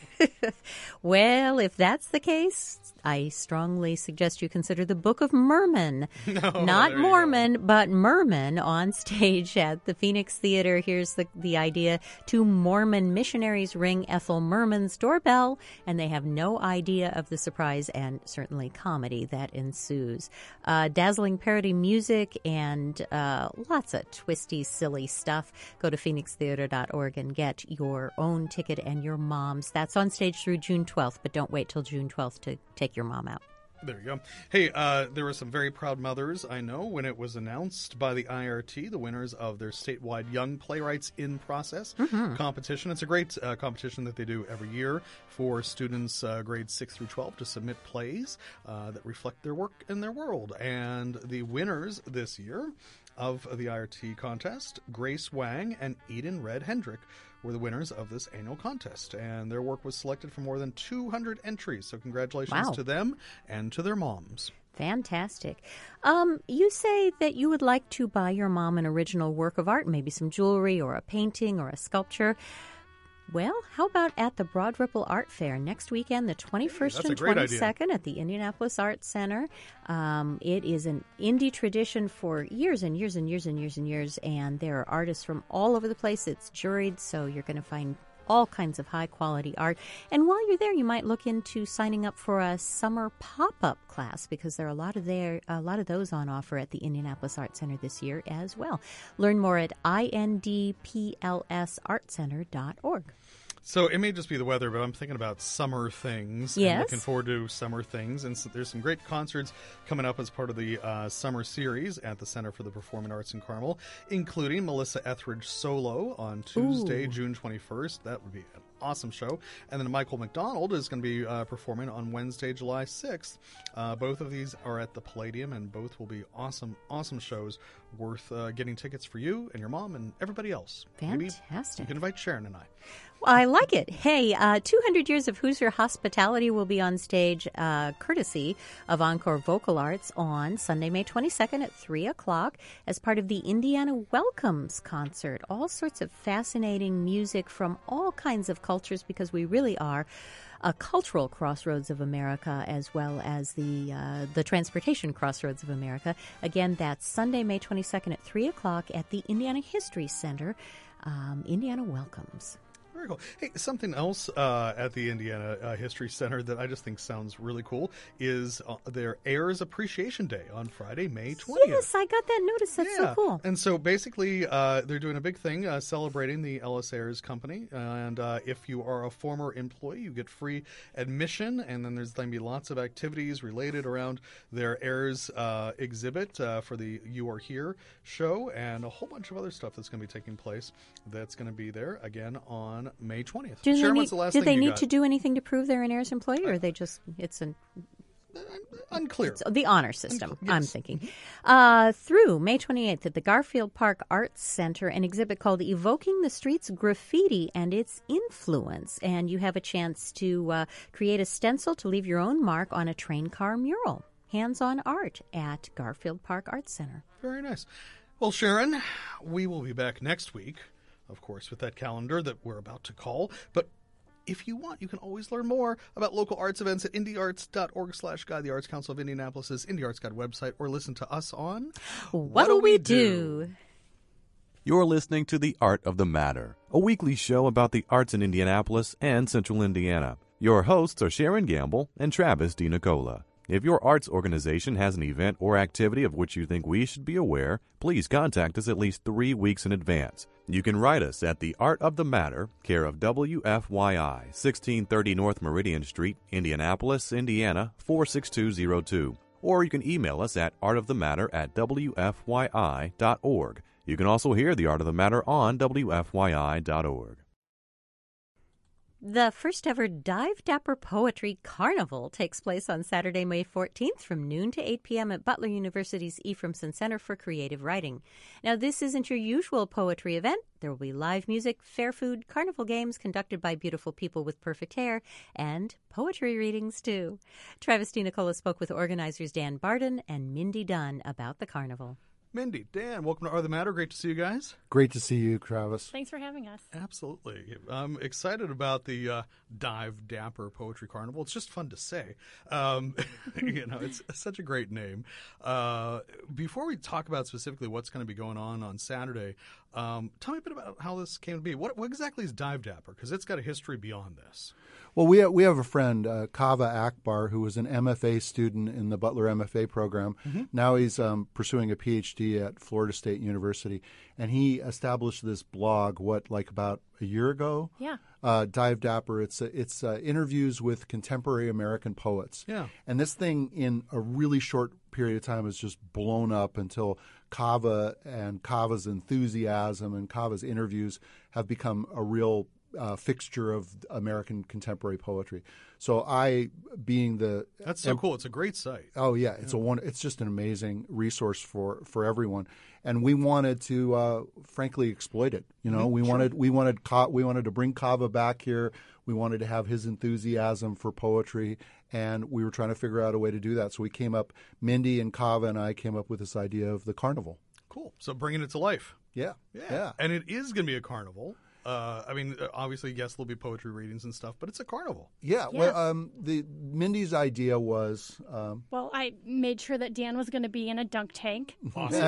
Well, if that's the case, I strongly suggest you consider the Book of Merman. No, Not there you Mormon, but Merman on stage at the Phoenix Theater. Here's the, the idea. Two Mormon missionaries ring Ethel Merman's doorbell, and they have no idea of the surprise and certainly comedy that ensues. Uh, dazzling parody music and uh, lots of twisty, silly stuff. Go to phoenix theater dot org and get your own ticket and your mom's. That's on stage through June twelfth, but don't wait till June twelfth to take your mom out. There you go. Hey, uh, there were some very proud mothers, I know, when it was announced by the I R T, the winners of their statewide Young Playwrights in Process mm-hmm. competition. It's a great uh, competition that they do every year for students uh, grades six through twelve to submit plays uh, that reflect their work in their world. And the winners this year of the I R T contest, Grace Wang and Eden Red Hendrick, were the winners of this annual contest, and their work was selected from more than two hundred entries. So congratulations wow. to them and to their moms. Fantastic. Um, you say that you would like to buy your mom an original work of art, maybe some jewelry or a painting or a sculpture. Well, how about at the Broad Ripple Art Fair next weekend, the twenty-first hey, and twenty-second at the Indianapolis Arts Center? Um, it is an indie tradition for years and years and years and years and years, and there are artists from all over the place. It's juried, so you're going to find all kinds of high-quality art. And while you're there, you might look into signing up for a summer pop-up class because there are a lot of there, a lot of those on offer at the Indianapolis Arts Center this year as well. Learn more at I N D P L S art center dot org. So it may just be the weather, but I'm thinking about summer things. Yes. And looking forward to summer things. And so there's some great concerts coming up as part of the uh, summer series at the Center for the Performing Arts in Carmel, including Melissa Etheridge solo on Tuesday, Ooh. June twenty-first. That would be an awesome show. And then Michael McDonald is going to be uh, performing on Wednesday, July sixth. Uh, both of these are at the Palladium, and both will be awesome, awesome shows worth uh, getting tickets for you and your mom and everybody else. Fantastic. Maybe you can invite Sharon and I. Well, I like it. Hey, uh, two hundred Years of Hoosier Hospitality will be on stage uh, courtesy of Encore Vocal Arts on Sunday, May twenty-second at three o'clock as part of the Indiana Welcomes Concert. All sorts of fascinating music from all kinds of cultures because we really are a cultural crossroads of America as well as the uh, the transportation crossroads of America. Again, that's Sunday, May twenty-second at three o'clock at the Indiana History Center. Um, Indiana Welcomes. Very cool. Hey, something else uh, at the Indiana uh, History Center that I just think sounds really cool is uh, their Ayers Appreciation Day on Friday, May twentieth. Yes, I got that notice. That's yeah. so cool. And so basically, uh, they're doing a big thing uh, celebrating the Ellis Ayers Company. And uh, if you are a former employee, you get free admission. And then there's going to be lots of activities related around their Ayers uh, exhibit uh, for the You Are Here show and a whole bunch of other stuff that's going to be taking place that's going to be there again on May twentieth. Do Sharon, they what's need, the last do thing they you need got? to do anything to prove they're an Ayers employee, or are they just, it's an... Unclear. It's the honor system, Unclear. I'm Yes. thinking. Uh, through May twenty-eighth at the Garfield Park Arts Center, an exhibit called Evoking the Streets Graffiti and Its Influence. And you have a chance to uh, create a stencil to leave your own mark on a train car mural. Hands-on art at Garfield Park Arts Center. Very nice. Well, Sharon, we will be back next week, of course, with that calendar that we're about to call. But if you want, you can always learn more about local arts events at indie arts dot org slash guide, the Arts Council of Indianapolis' Indie Arts Guide website, or listen to us on What'll We Do? You're listening to The Art of the Matter, a weekly show about the arts in Indianapolis and Central Indiana. Your hosts are Sharon Gamble and Travis DiNicola. If your arts organization has an event or activity of which you think we should be aware, please contact us at least three weeks in advance. You can write us at The Art of the Matter, care of W F Y I, sixteen thirty North Meridian Street, Indianapolis, Indiana, four six two zero two. Or you can email us at artofthematter at W F Y I dot org. You can also hear The Art of the Matter on W F Y I dot org. The first ever Dive Dapper Poetry Carnival takes place on Saturday, May fourteenth from noon to eight p.m. at Butler University's Ephraimson Center for Creative Writing. Now, this isn't your usual poetry event. There will be live music, fair food, carnival games conducted by beautiful people with perfect hair, and poetry readings, too. Travis DiNicola spoke with organizers Dan Barden and Mindy Dunn about the carnival. Mindy, Dan, welcome to Are the Matter. Great to see you guys. Great to see you, Travis. Thanks for having us. Absolutely. I'm excited about the uh, Dive Dapper Poetry Carnival. It's just fun to say. Um, you know, it's such a great name. Uh, before we talk about specifically what's going to be going on on Saturday, um, tell me a bit about how this came to be. What, what exactly is Dive Dapper? Because it's got a history beyond this. Well, we have, we have a friend, uh, Kava Akbar, who was an M F A student in the Butler M F A program. Mm-hmm. Now he's um, pursuing a P H D at Florida State University. And he established this blog, what, like about a year ago? Yeah. Uh, Dive Dapper. It's, a, it's uh, interviews with contemporary American poets. Yeah. And this thing, in a really short period of time, has just blown up until Kava and Kava's enthusiasm and Kava's interviews have become a real Uh, fixture of American contemporary poetry. So I, being the that's so um, cool. It's a great site. Oh yeah, it's yeah. a one. It's just an amazing resource for, for everyone, and we wanted to, uh, frankly, exploit it. You know, mm-hmm. we sure. wanted we wanted we wanted to bring Kava back here. We wanted to have his enthusiasm for poetry, and we were trying to figure out a way to do that. So we came up, Mindy and Kava and I came up with this idea of the carnival. Cool. So bringing it to life. Yeah, yeah, yeah. And it is going to be a carnival. Uh, I mean, obviously, yes, there'll be poetry readings and stuff, but it's a carnival. Yeah. yeah. Well, um, the Mindy's idea was. Um, well, I made sure that Dan was going to be in a dunk tank. Awesome.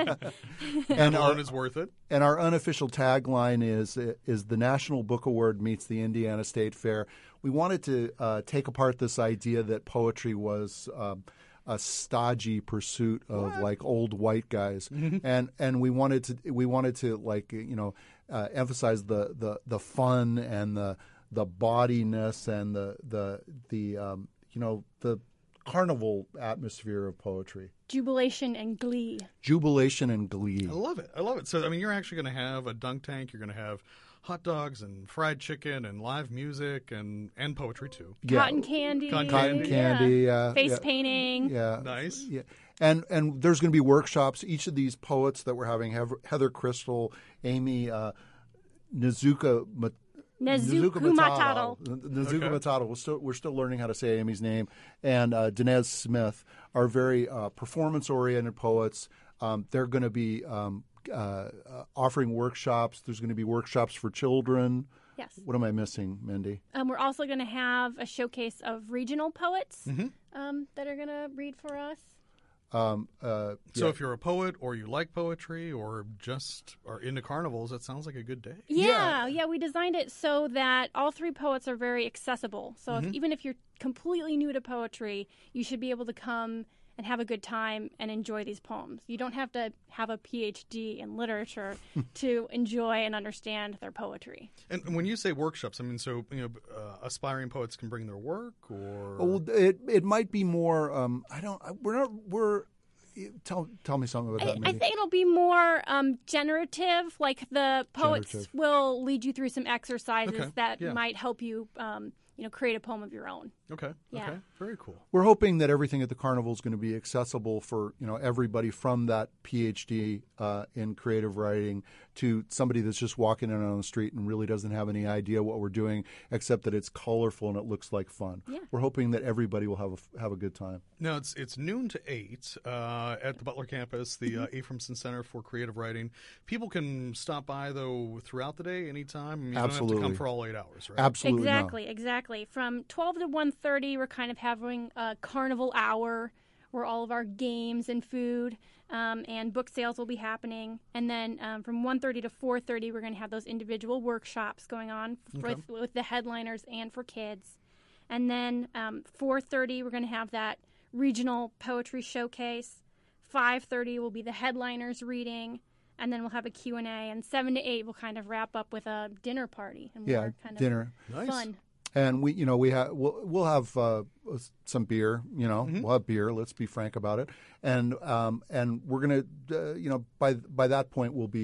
and our, our, is worth it. And our unofficial tagline is is the National Book Award meets the Indiana State Fair. We wanted to uh, take apart this idea that poetry was. Um, a stodgy pursuit of what? like old white guys, and and we wanted to we wanted to like you know uh, emphasize the, the, the fun and the the bawdiness and the the the um, you know the carnival atmosphere of poetry. Jubilation and glee. Jubilation and glee. I love it. I love it. So I mean, you're actually going to have a dunk tank. You're going to have hot dogs and fried chicken and live music and, and poetry too. Yeah. Cotton candy. Cotton Cotton candy. Yeah. Uh, Face yeah. painting. Yeah. Nice. Yeah. And and there's going to be workshops. Each of these poets that we're having, Heather Crystal, Amy uh, Nezuka Mat- Nezuka Matado. Nezuka Okay. Matado. We're still, we're still learning how to say Amy's name. And uh, Dinez Smith are very uh, performance-oriented poets. Um, they're going to be um, uh, uh, offering workshops. There's going to be workshops for children. Yes. What am I missing, Mindy? Um, we're also going to have a showcase of regional poets Mm-hmm. um, that are going to read for us. Um, uh, So yeah. if you're a poet or you like poetry or just are into carnivals, that sounds like a good day. Yeah, yeah, we designed it so that all three poets are very accessible. So Mm-hmm. if, even if you're completely new to poetry, you should be able to come and have a good time and enjoy these poems. You don't have to have a P H D in literature to enjoy and understand their poetry. And and when you say workshops, I mean, so you know, uh, aspiring poets can bring their work, or Oh, well, it it might be more. Um, I don't. We're not. We're. Tell tell me something about I, that. I Mindy. think it'll be more um, generative. Like the poets Generative. will lead you through some exercises Okay, that yeah. might help you, um, you know, create a poem of your own. okay, Yeah. okay, very cool. We're hoping that everything at the carnival is going to be accessible for you know everybody, from that P H D uh, in creative writing to somebody that's just walking in on the street and really doesn't have any idea what we're doing, except that it's colorful and it looks like fun. Yeah. We're hoping that everybody will have a, have a good time. Now it's it's noon to eight uh, at the Butler campus, the uh, Ephraimson Center for Creative Writing. People can stop by though throughout the day, anytime. I mean, you don't have to Absolutely. come for all eight hours, right? Absolutely, no. Exactly, exactly. From twelve to one thirty, we're kind of having a carnival hour where all of our games and food um, and book sales will be happening. And then um, from one thirty to four thirty, we're going to have those individual workshops going on Okay. with, with the headliners and for kids. And then um, four thirty, we're going to have that regional poetry showcase. five thirty will be the headliners reading. And then we'll have a Q and A. And seven to eight, we'll kind of wrap up with a dinner party. And Yeah, more kind of dinner. Nice. fun. And we, you know, we have we'll, we'll have uh, some beer. You know, Mm-hmm. we'll have beer. Let's be frank about it. And um, and we're gonna, uh, you know, by by that point we'll be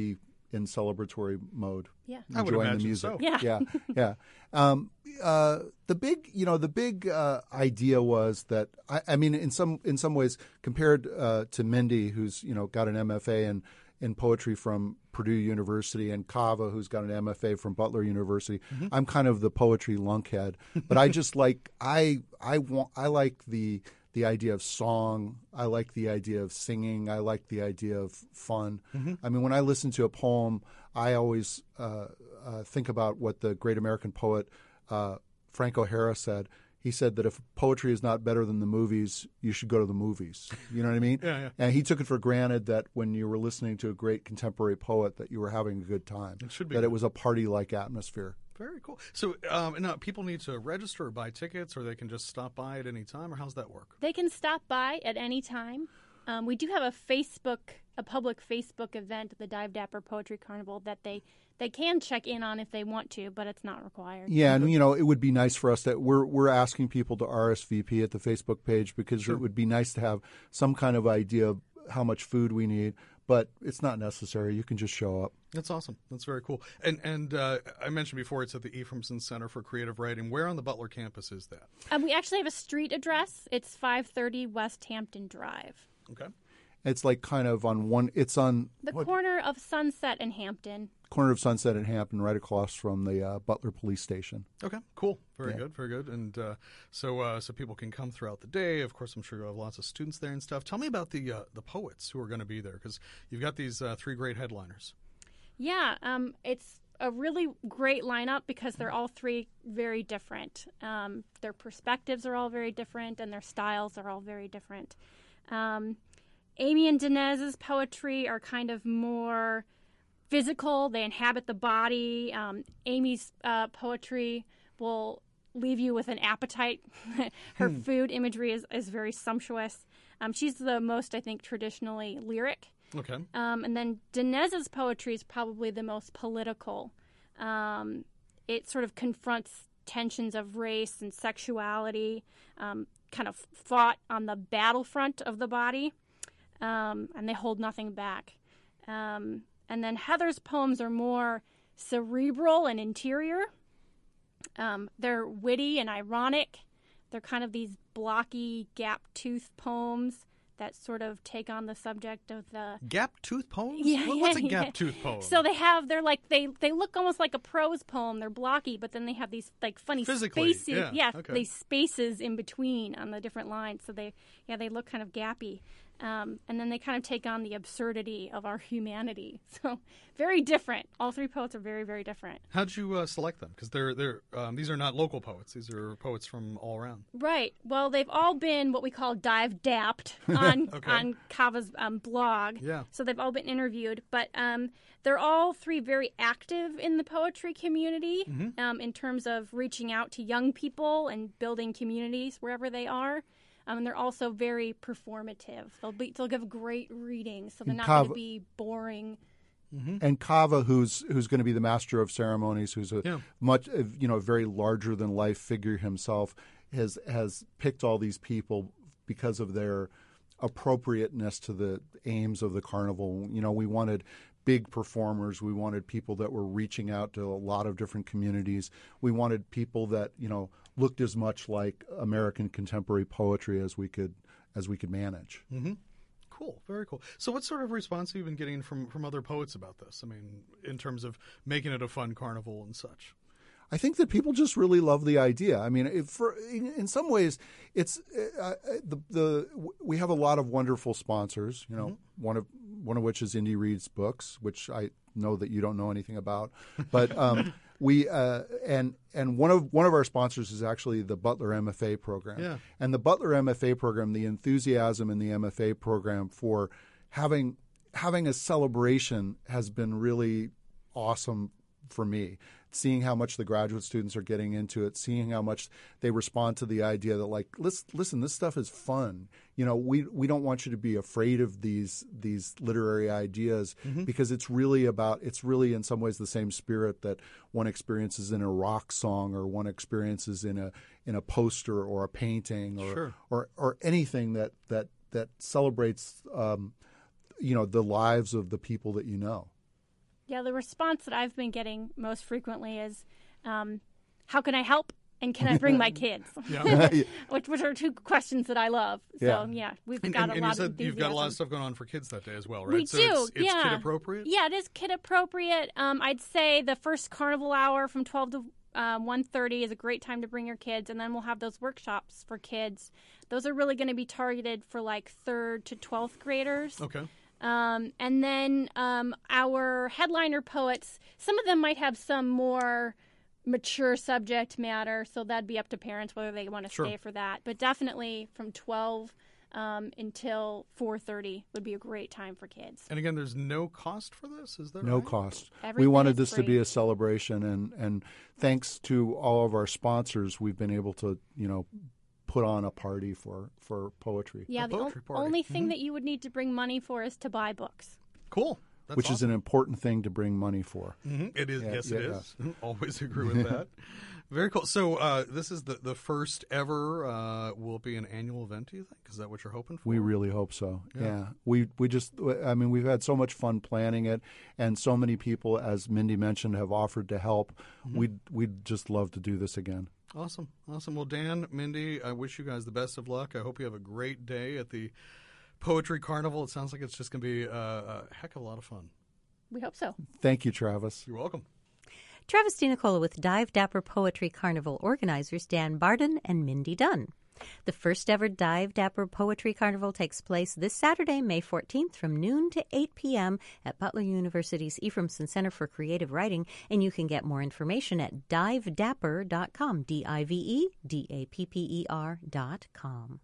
in celebratory mode. Yeah. I would enjoying imagine the music. so. Yeah. yeah, yeah. Um, uh, the big, you know, the big uh, idea was that I, I mean, in some in some ways, compared uh, to Mindy, who's you know got an M F A in in poetry from Purdue University, and Kava, who's got an M F A from Butler University. Mm-hmm. I'm kind of the poetry lunkhead, but I just like I I want I like the the idea of song. I like the idea of singing. I like the idea of fun. Mm-hmm. I mean, when I listen to a poem, I always uh, uh, think about what the great American poet uh, Frank O'Hara said. He said that if poetry is not better than the movies, you should go to the movies. You know what I mean? Yeah, yeah. And he took it for granted that when you were listening to a great contemporary poet that you were having a good time. It should be that good. It was a party-like atmosphere. Very cool. So um, now people need to register or buy tickets, or they can just stop by at any time, or how's that work? They can stop by at any time. Um, we do have a Facebook, a public Facebook event, the Dive Dapper Poetry Carnival, that they, they can check in on if they want to, but it's not required. Yeah, and you know, it would be nice for us that we're we're asking people to R S V P at the Facebook page because Sure. it would be nice to have some kind of idea of how much food we need. But it's not necessary. You can just show up. That's awesome. That's very cool. And and uh, I mentioned before it's at the Ephraimson Center for Creative Writing. Where on the Butler campus is that? Um, we actually have a street address. It's five thirty West Hampton Drive. Okay. It's like kind of on one. It's on The what, corner of Sunset and Hampton. corner of Sunset and Hampton, right across from the uh, Butler Police Station. Okay, cool. Very Yeah. good, very good. And uh, so uh, so people can come throughout the day. Of course, I'm sure you have lots of students there and stuff. Tell me about the uh, the poets who are going to be there, because you've got these uh, three great headliners. Yeah, um, it's a really great lineup because they're all three very different. Um, their perspectives are all very different, and their styles are all very different. Um, Amy and Dinez's poetry are kind of more physical. They inhabit the body. Um, Amy's uh, poetry will leave you with an appetite. Her Hmm. food imagery is, is very sumptuous. Um, she's the most, I think, traditionally lyric. Okay. Um, and then Dinez's poetry is probably the most political. Um, it sort of confronts tensions of race and sexuality, um, kind of fought on the battlefront of the body, um, and they hold nothing back. Um, and then Heather's poems are more cerebral and interior. Um, they're witty and ironic. They're kind of these blocky, gap-toothed poems that sort of take on the subject of the Gap tooth poems? Yeah, What- What's a yeah, gap yeah. tooth poem? So they have, they're like, they, they look almost like a prose poem. They're blocky, but then they have these like funny Physically, spaces. yeah, okay. these spaces in between on the different lines. So they, yeah, they look kind of gappy. Um, and then they kind of take on the absurdity of our humanity. So very different. All three poets are very, very different. How'd you uh, select them? Because they're they're um, these are not local poets. These are poets from all around. Right. Well, they've all been what we call dive dapped on Okay. on Kava's um, blog. Yeah. So they've all been interviewed, but um, they're all three very active in the poetry community Mm-hmm. um, in terms of reaching out to young people and building communities wherever they are. Um, and they're also very performative. They'll be they'll give great readings, so they're And not going Kava- to be boring. And Kava, who's who's going to be the master of ceremonies, who's a Yeah. much uh, you know very larger than life figure himself, has has picked all these people because of their appropriateness to the aims of the carnival. You know, we wanted big performers. We wanted people that were reaching out to a lot of different communities. We wanted people that you know looked as much like American contemporary poetry as we could as we could manage. Mm-hmm. Cool, very cool. So what sort of response have you been getting from, from other poets about this? I mean, in terms of making it a fun carnival and such. I think that people just really love the idea. I mean, if for in, in some ways, it's uh, the the we have a lot of wonderful sponsors. You know, mm-hmm. one of one of which is Indy Reads Books, which I know that you don't know anything about, but um, we uh, and and one of one of our sponsors is actually the Butler M F A program. Yeah. And the Butler M F A program, the enthusiasm in the M F A program for having having a celebration has been really awesome for me. Seeing how much the graduate students are getting into it, seeing how much they respond to the idea that, like, let's listen, this stuff is fun. You know, we we don't want you to be afraid of these these literary ideas Mm-hmm. because it's really about it's really in some ways the same spirit that one experiences in a rock song or one experiences in a in a poster or a painting or Sure. or, or anything that that that celebrates um, you know the lives of the people that you know. Yeah, the response that I've been getting most frequently is, um, how can I help? And can I bring my kids? Yeah. which, which are two questions that I love. Yeah. So, yeah, we've And, got and, a and lot you said of you've got a lot of enthusiasm. stuff going on for kids that day as well, right? We so do, it's, it's yeah. kid appropriate? Yeah, it is kid appropriate. Um, I'd say the first carnival hour from twelve to um, one thirty is a great time to bring your kids, and then we'll have those workshops for kids. Those are really going to be targeted for like third to twelfth graders. Okay. Um, and then um, our headliner poets, some of them might have some more mature subject matter, so that'd be up to parents whether they want to Sure. stay for that. But definitely from twelve um, until four thirty would be a great time for kids. And again, there's no cost for this, is there? No right? cost. We Everything wanted is this to free. be a celebration, and, and thanks to all of our sponsors, we've been able to, you know, put on a party for, for poetry, Yeah, A the o- poetry party. only thing Mhm. that you would need to bring money for is to buy books. Cool. That's which is awesome. an important thing to bring money for. Mhm. It is. Yeah, yes, yeah, it is. Always agree with that. Very cool. So uh, this is the, the first ever, uh, will it be an annual event, do you think? Is that what you're hoping for? We really hope so. Yeah. Yeah. We we just I mean we've had so much fun planning it, and so many people, as Mindy mentioned, have offered to help. Mm-hmm. We'd we'd just love to do this again. Awesome. Awesome. Well, Dan, Mindy, I wish you guys the best of luck. I hope you have a great day at the Poetry Carnival. It sounds like it's just going to be uh, a heck of a lot of fun. We hope so. Thank you, Travis. You're welcome. Travis DiNicola with Dive Dapper Poetry Carnival organizers Dan Barden and Mindy Dunn. The first ever Dive Dapper Poetry Carnival takes place this Saturday, May fourteenth from noon to eight p.m. at Butler University's Ephraimson Center for Creative Writing, and you can get more information at dive dapper dot com, D I V E D A P P E R dot com.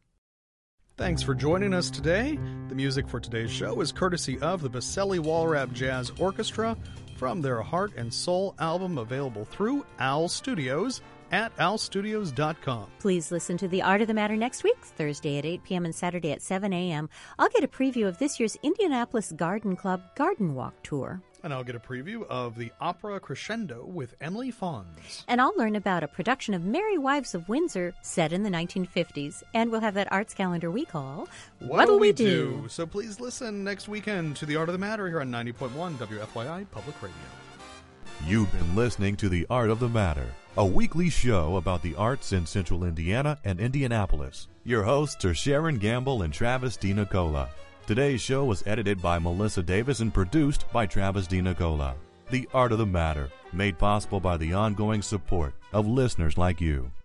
Thanks for joining us today. The music for today's show is courtesy of the Baselli Walrap Jazz Orchestra from their Heart and Soul album, available through Owl Studios at owl studios dot com. Please listen to The Art of the Matter next week, Thursday at eight p.m. and Saturday at seven a.m. I'll get a preview of this year's Indianapolis Garden Club Garden Walk Tour. And I'll get a preview of the opera Crescendo with Emily Fons. And I'll learn about a production of Merry Wives of Windsor set in the nineteen fifties. And we'll have that arts calendar we call What'll We Do? So please listen next weekend to The Art of the Matter here on ninety point one W F Y I Public Radio. You've been listening to The Art of the Matter, a weekly show about the arts in Central Indiana and Indianapolis. Your hosts are Sharon Gamble and Travis DiNicola. Today's show was edited by Melissa Davis and produced by Travis DiNicola. The Art of the Matter, made possible by the ongoing support of listeners like you.